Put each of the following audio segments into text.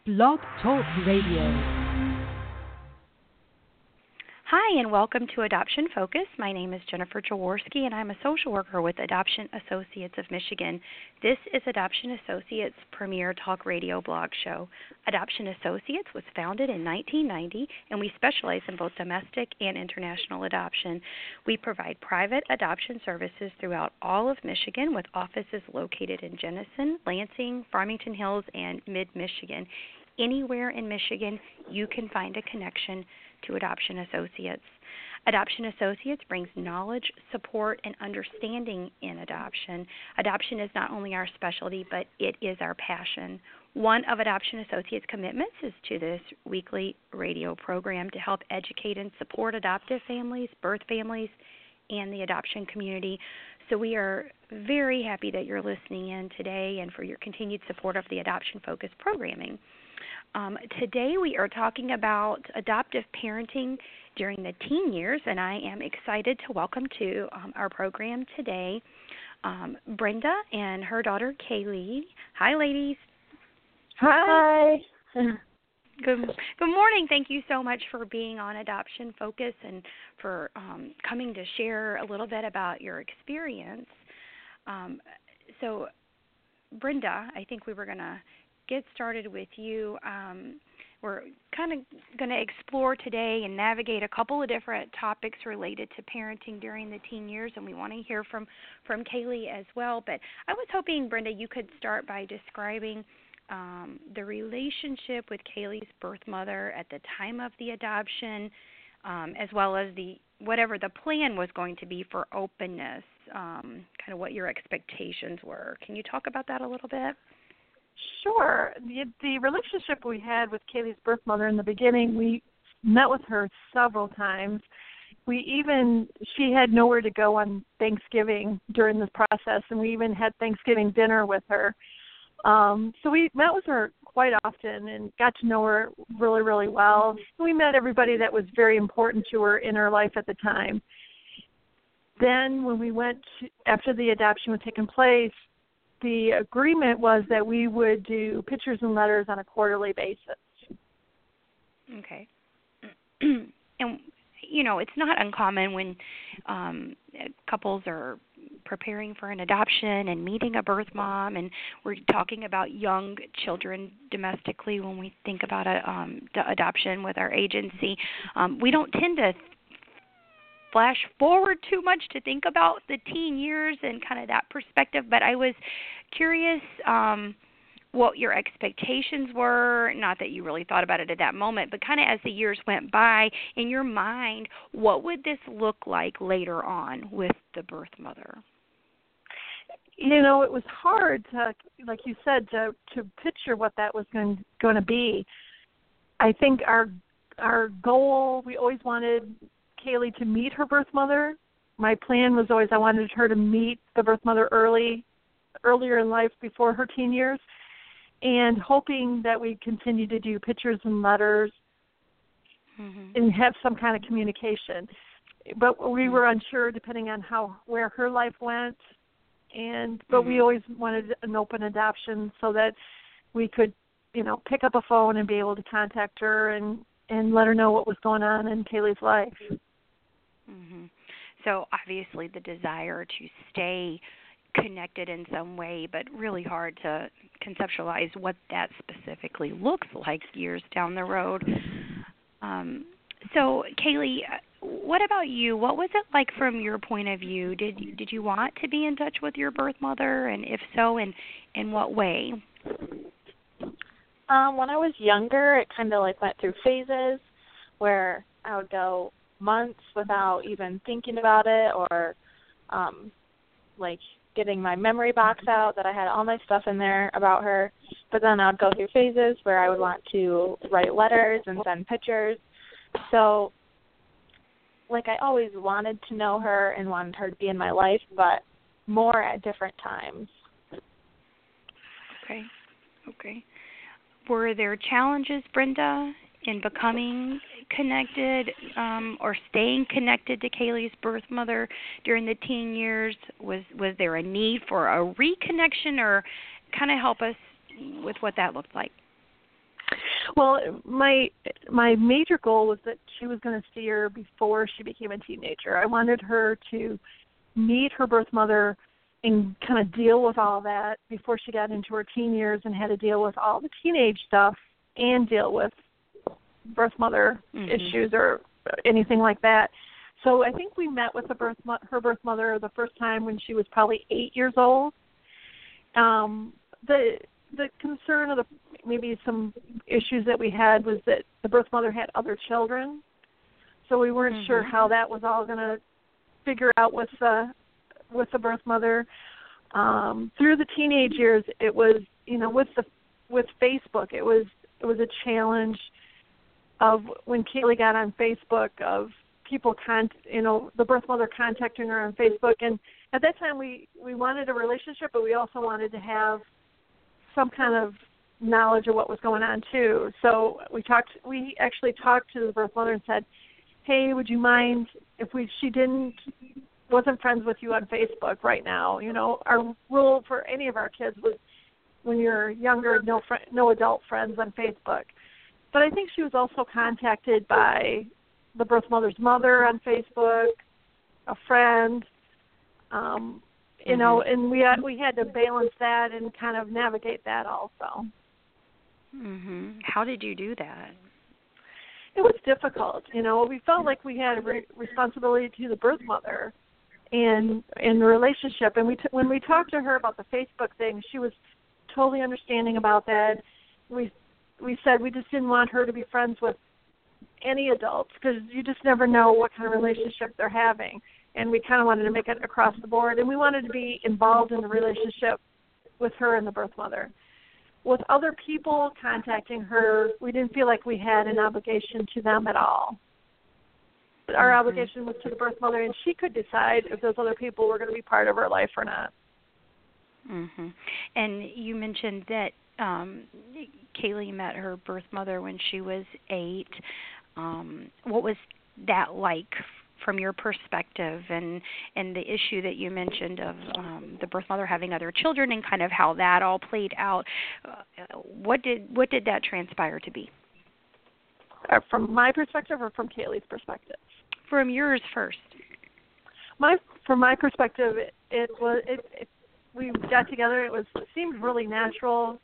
Blog Talk Radio. Hi, and welcome to Adoption Focus. My name is Jennifer Jaworski, and I'm a social worker with Adoption Associates of Michigan. This is Adoption Associates' premier talk radio blog show. Adoption Associates was founded in 1990, and we specialize in both domestic and international adoption. We provide private adoption services throughout all of Michigan, with offices located in Jenison, Lansing, Farmington Hills, and mid-Michigan. Anywhere in Michigan, you can find a connection to Adoption Associates. Adoption Associates brings knowledge, support, and understanding in adoption. Adoption is not only our specialty, but it is our passion. One of Adoption Associates' commitments is to this weekly radio program to help educate and support adoptive families, birth families, and the adoption community. So we are very happy that you're listening in today and for your continued support of the Adoption Focus programming. Today we are talking about adoptive parenting during the teen years, and I am excited to welcome to our program today Brenda and her daughter Kaylee. Hi, ladies. Hi. Good morning. Thank you so much for being on Adoption Focus and for coming to share a little bit about your experience. So, Brenda, I think we were going to get started with you. We're kind of going to explore today and navigate a couple of different topics related to parenting during the teen years, and we want to hear from Kaylee as well. But I was hoping, Brenda, you could start by describing the relationship with Kaylee's birth mother at the time of the adoption, as well as whatever the plan was going to be for openness, kind of what your expectations were. Can you talk about that a little bit? Sure. The relationship we had with Kaylee's birth mother in the beginning, we met with her several times. She had nowhere to go on Thanksgiving during this process, and we even had Thanksgiving dinner with her. So we met with her quite often and got to know her really, really well. We met everybody that was very important to her in her life at the time. Then when we went after the adoption was taking place, the agreement was that we would do pictures and letters on a quarterly basis. Okay. And, it's not uncommon when couples are preparing for an adoption and meeting a birth mom, and we're talking about young children domestically when we think about adoption with our agency. We don't tend to flash forward too much to think about the teen years and kind of that perspective, but I was curious what your expectations were, not that you really thought about it at that moment, but kind of as the years went by, in your mind, what would this look like later on with the birth mother? It was hard to, like you said, to picture what that was going to be. I think our goal, we always wanted Kaylee to meet her birth mother. My plan was always I wanted her to meet the birth mother earlier in life before her teen years, and hoping that we continue to do pictures and letters and have some kind of communication. But we were unsure depending on where her life went, but we always wanted an open adoption so that we could, pick up a phone and be able to contact her and let her know what was going on in Kaylee's life. Mm-hmm. So obviously the desire to stay connected in some way, but really hard to conceptualize what that specifically looks like years down the road. So Kaylee, what about you? What was it like from your point of view? Did you want to be in touch with your birth mother, and if so, in what way? When I was younger, it kind of went through phases where I would go months without even thinking about it, or getting my memory box out that I had all my stuff in there about her. But then I would go through phases where I would want to write letters and send pictures. So I always wanted to know her and wanted her to be in my life, but more at different times. Okay. Were there challenges, Brenda, in becoming connected or staying connected to Kaylee's birth mother during the teen years? Was there a need for a reconnection, or kind of help us with what that looked like? Well, my major goal was that she was going to see her before she became a teenager. I wanted her to meet her birth mother and kind of deal with all that before she got into her teen years and had to deal with all the teenage stuff and deal with birth mother issues or anything like that. So I think we met with her birth mother the first time when she was probably 8 years old. The concern of maybe some issues that we had was that the birth mother had other children, so we weren't sure how that was all going to figure out with the birth mother. Through the teenage years, it was, with Facebook, it was a challenge of when Kaylee got on Facebook, of people the birth mother contacting her on Facebook, and at that time we wanted a relationship, but we also wanted to have some kind of knowledge of what was going on too. So we actually talked to the birth mother and said, hey, would you mind if she wasn't friends with you on Facebook right now? Our rule for any of our kids was when you're younger, no adult friends on Facebook. But I think she was also contacted by the birth mother's mother on Facebook, a friend, and we had to balance that and kind of navigate that also. How did you do that? It was difficult. We felt like we had a responsibility to the birth mother and in the relationship. And when we talked to her about the Facebook thing, she was totally understanding about that. We said we just didn't want her to be friends with any adults because you just never know what kind of relationship they're having. And we kind of wanted to make it across the board. And we wanted to be involved in the relationship with her and the birth mother. With other people contacting her, we didn't feel like we had an obligation to them at all. But our obligation was to the birth mother, and she could decide if those other people were going to be part of her life or not. And you mentioned that Kaylee met her birth mother when she was 8. What was that like from your perspective, and the issue that you mentioned of the birth mother having other children and kind of how that all played out? What did that transpire to be? From my perspective or from Kaylee's perspective? From yours first. From my perspective, we got together. It seemed really natural.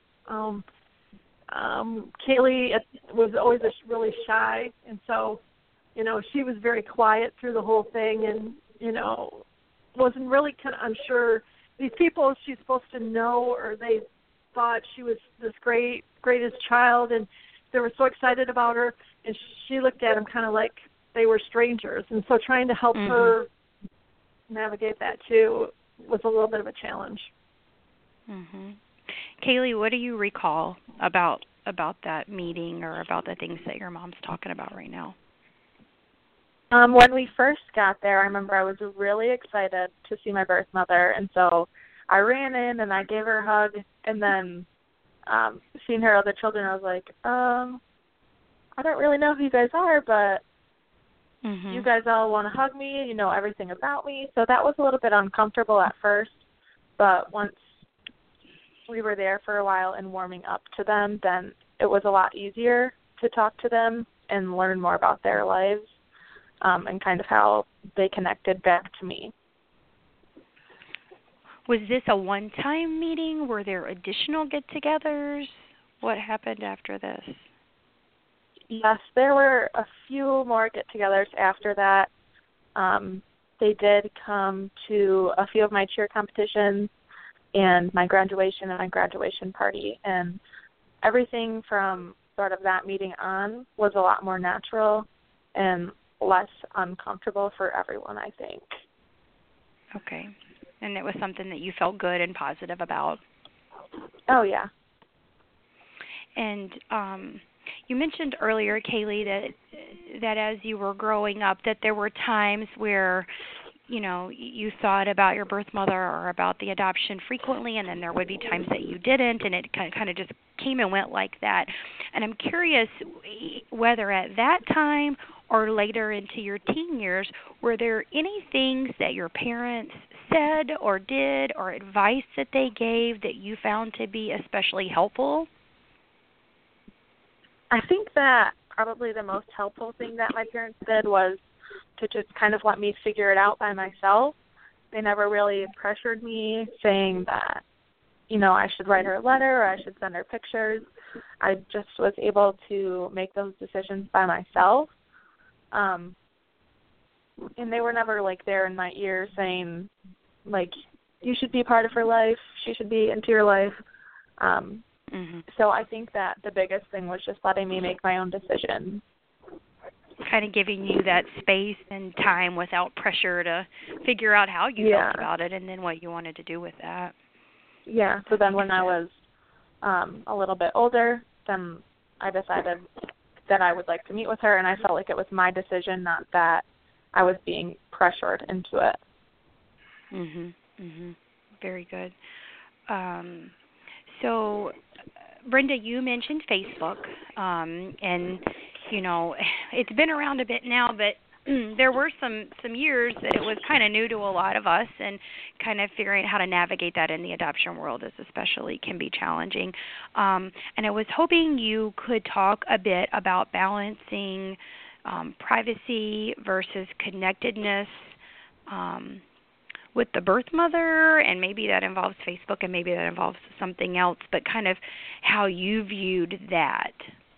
Kaylee was always really shy, and so she was very quiet through the whole thing, and wasn't really kind of unsure. These people she's supposed to know, or they thought she was this greatest child, and they were so excited about her, and she looked at them kind of like they were strangers, and so trying to help her navigate that too was a little bit of a challenge. Kaylee, what do you recall about that meeting or about the things that your mom's talking about right now? When we first got there, I remember I was really excited to see my birth mother, and so I ran in and I gave her a hug, and then seeing her other children, I was like, I don't really know who you guys are, but you guys all want to hug me, you know everything about me. So that was a little bit uncomfortable at first, but once we were there for a while and warming up to them, then it was a lot easier to talk to them and learn more about their lives. And kind of how they connected back to me. Was this a one-time meeting? Were there additional get-togethers? What happened after this? Yes, there were a few more get-togethers after that. They did come to a few of my cheer competitions and my graduation and my graduation party. And everything from sort of that meeting on was a lot more natural and less uncomfortable for everyone, I think. Okay. And it was something that you felt good and positive about? Oh, yeah. And you mentioned earlier, Kaylee, that as you were growing up, that there were times where, you thought about your birth mother or about the adoption frequently, and then there would be times that you didn't, and it kind of just came and went like that. And I'm curious whether at that time or later into your teen years, were there any things that your parents said or did or advice that they gave that you found to be especially helpful? I think that probably the most helpful thing that my parents did was to just kind of let me figure it out by myself. They never really pressured me saying that, you know, I should write her a letter or I should send her pictures. I just was able to make those decisions by myself. And they were never, like, there in my ear saying, like, you should be part of her life, she should be into your life. So I think that the biggest thing was just letting me make my own decisions. Kind of giving you that space and time without pressure to figure out how you felt about it and then what you wanted to do with that. Yeah, so then when I was a little bit older, then I decided that I would like to meet with her, and I felt like it was my decision, not that I was being pressured into it. Very good. So, Brenda, you mentioned Facebook, and, you know, it's been around a bit now, but there were some years that it was kind of new to a lot of us, and kind of figuring out how to navigate that in the adoption world is especially can be challenging. And I was hoping you could talk a bit about balancing privacy versus connectedness with the birth mother, and maybe that involves Facebook and maybe that involves something else, but kind of how you viewed that.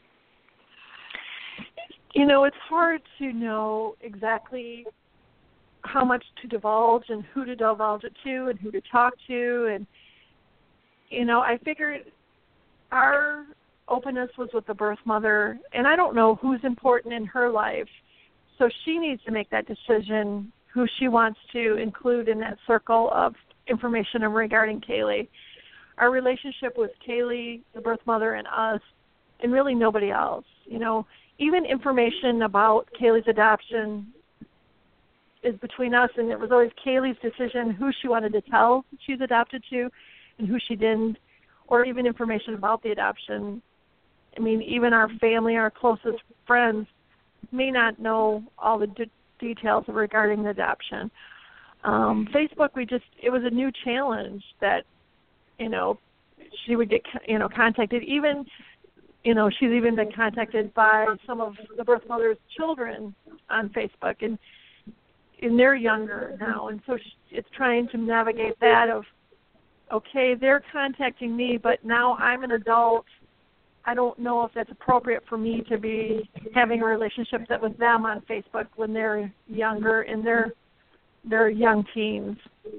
You know, it's hard to know exactly how much to divulge and who to divulge it to and who to talk to. And, you know, I figured our openness was with the birth mother, and I don't know who's important in her life. So she needs to make that decision who she wants to include in that circle of information regarding Kaylee. Our relationship with Kaylee, the birth mother, and us, and really nobody else. You know, even information about Kaylee's adoption is between us, and it was always Kaylee's decision who she wanted to tell she's adopted to and who she didn't, or even information about the adoption. I mean, even our family, our closest friends, may not know all the details regarding the adoption. Facebook, it was a new challenge that, you know, she would get, you know, contacted. Even, you know, she's even been contacted by some of the birth mother's children on Facebook, and they're younger now, and so it's trying to navigate that of, okay, they're contacting me, but now I'm an adult. I don't know if that's appropriate for me to be having a relationship with them on Facebook when they're younger and they're young teens.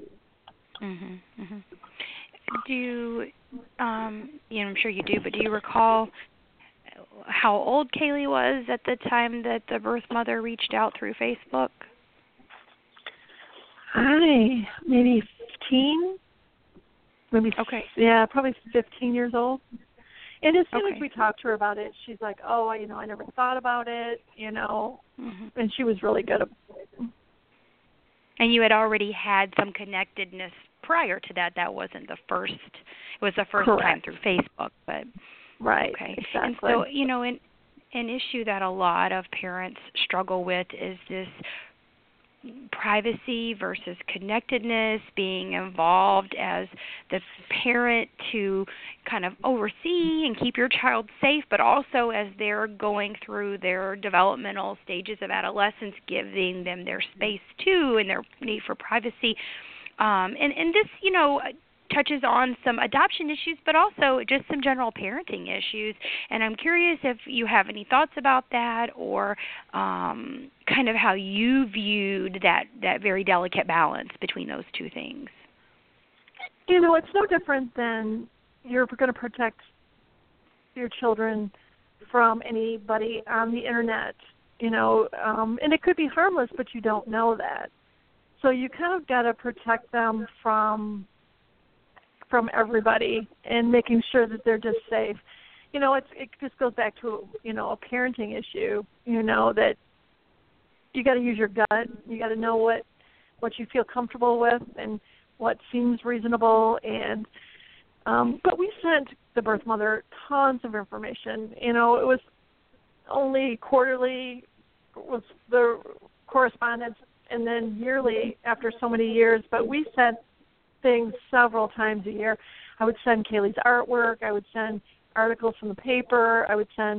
Do you, I'm sure you do, but do you recall how old Kaylee was at the time that the birth mother reached out through Facebook? Maybe 15. Okay. Yeah, probably 15 years old. And as soon as we talked to her about it, she's like, oh, you know, I never thought about it, you know, and she was really good. And you had already had some connectedness prior to that. That wasn't the first. It was the first time through Facebook. But right, okay. Exactly. And so, you know, an issue that a lot of parents struggle with is this privacy versus connectedness, being involved as the parent to kind of oversee and keep your child safe, but also as they're going through their developmental stages of adolescence, giving them their space too and their need for privacy. And this, you know, touches on some adoption issues, but also just some general parenting issues. And I'm curious if you have any thoughts about that, or kind of how you viewed that very delicate balance between those two things. You know, it's no different than you're going to protect your children from anybody on the internet, you know, and it could be harmless, but you don't know that. So you kind of got to protect them from everybody and making sure that they're just safe. You know, it just goes back to, you know, a parenting issue, you know, that you got to use your gut. You got to know what you feel comfortable with and what seems reasonable. And but we sent the birth mother tons of information. You know, it was only quarterly was the correspondence, and then yearly after so many years. But we sent things several times a year. I would send Kaylee's artwork. I would send articles from the paper. I would send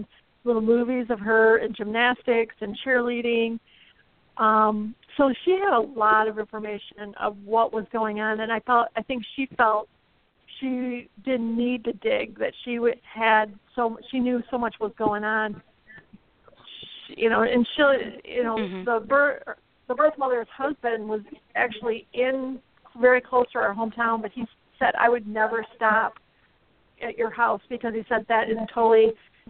little movies of her in gymnastics and cheerleading. So she had a lot of information of what was going on, and I think she felt she didn't need to dig, that she she knew so much was going on. And the birth mother's husband was actually very close to our hometown, but he said, I would never stop at your house, because he said that is totally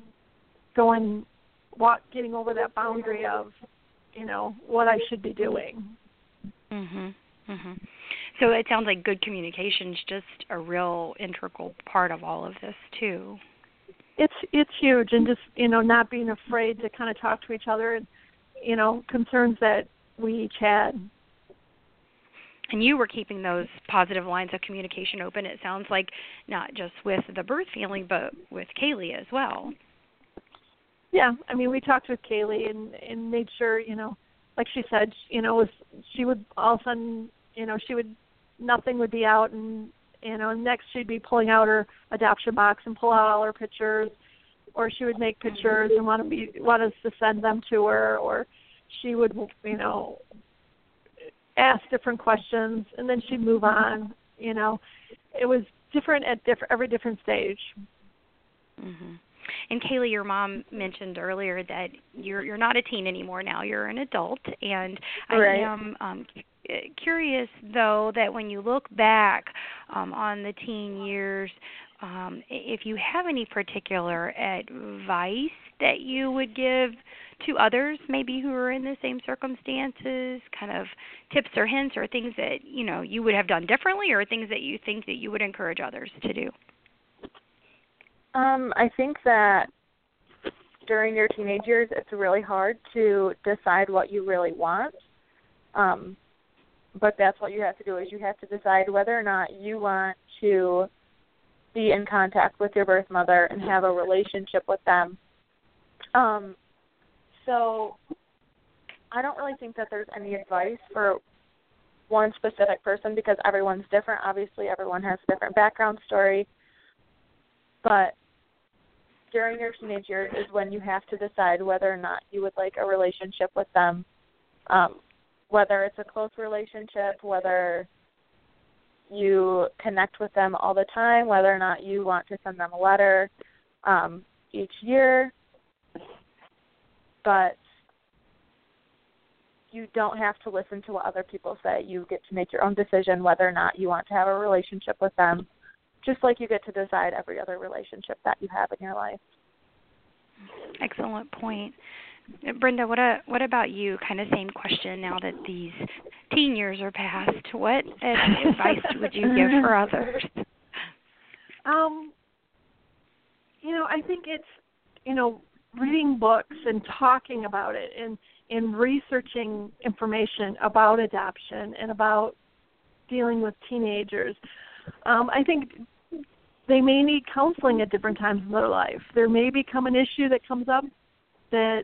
getting over that boundary of, what I should be doing. Mhm. Mhm. So it sounds like good communication is just a real integral part of all of this too. It's huge, and just not being afraid to kind of talk to each other, and concerns that we each had. And you were keeping those positive lines of communication open, it sounds like, not just with the birth family, but with Kaylee as well. Yeah, I mean, we talked with Kaylee and made sure, like she said, she would all of a sudden, nothing would be out, and, next she'd be pulling out her adoption box and pull out all her pictures, or she would make pictures and want us to send them to her, or she would, ask different questions, and then she'd move on. It was different at every different stage. Mm-hmm. And Kaylee, your mom mentioned earlier that you're not a teen anymore now. You're an adult, and right. I am curious, though, that when you look back on the teen years, if you have any particular advice that you would give to others, maybe who are in the same circumstances, kind of tips or hints or things that you would have done differently, or things that you think that you would encourage others to do. I think that during your teenage years, it's really hard to decide what you really want. But that's what you have to do, is you have to decide whether or not you want to be in contact with your birth mother and have a relationship with them. So I don't really think that there's any advice for one specific person, because everyone's different. Obviously, everyone has a different background story. But during your teenage years is when you have to decide whether or not you would like a relationship with them, whether it's a close relationship, whether you connect with them all the time, whether or not you want to send them a letter each year. But you don't have to listen to what other people say. You get to make your own decision whether or not you want to have a relationship with them, just like you get to decide every other relationship that you have in your life. Excellent point. Brenda, what about you? Kind of same question now that these teen years are past. What advice would you give for others? I think it's, reading books and talking about it, and researching information about adoption and about dealing with teenagers. I think they may need counseling at different times in their life. There may become an issue that comes up that,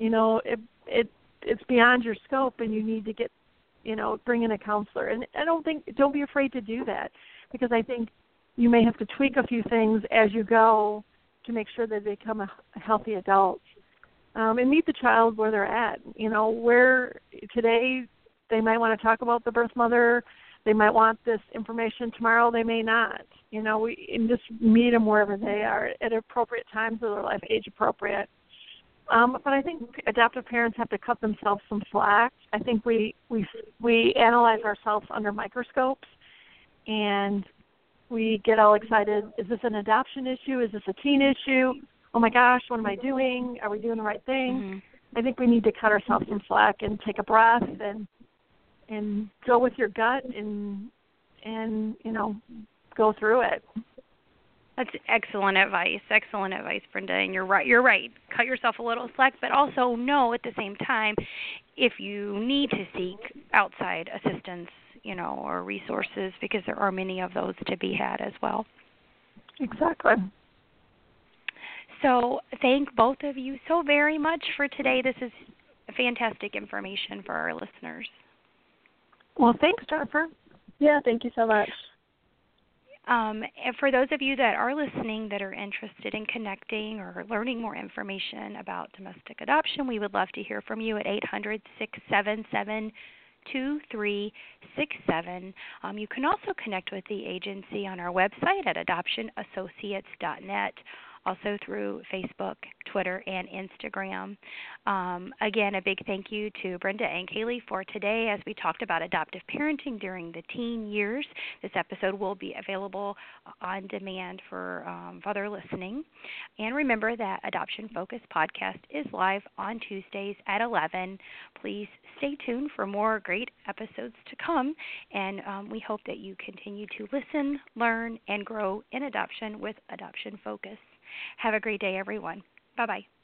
it's beyond your scope, and you need to get, bring in a counselor. And don't be afraid to do that, because I think you may have to tweak a few things as you go to make sure that they become a healthy adult. And meet the child where they're at. Where today they might want to talk about the birth mother. They might want this information tomorrow. They may not. And just meet them wherever they are at appropriate times of their life, age appropriate. But I think adoptive parents have to cut themselves some slack. I think we analyze ourselves under microscopes, and we get all excited. Is this an adoption issue? Is this a teen issue? Oh my gosh, what am I doing? Are we doing the right thing? Mm-hmm. I think we need to cut ourselves some slack and take a breath and go with your gut and go through it. That's excellent advice. Excellent advice, Brenda. And you're right. Cut yourself a little slack, but also know at the same time if you need to seek outside assistance, or resources, because there are many of those to be had as well. Exactly. So thank both of you so very much for today. This is fantastic information for our listeners. Well, thanks, Jennifer. Yeah, thank you so much. And for those of you that are listening that are interested in connecting or learning more information about domestic adoption, we would love to hear from you at 800-677-2367. You can also connect with the agency on our website at adoptionassociates.net, also through Facebook, Twitter, and Instagram. Again, a big thank you to Brenda and Kaylee for today as we talked about adoptive parenting during the teen years. This episode will be available on demand for further listening. And remember that Adoption Focus podcast is live on Tuesdays at 11. Please stay tuned for more great episodes to come, and we hope that you continue to listen, learn, and grow in adoption with Adoption Focus. Have a great day, everyone. Bye-bye.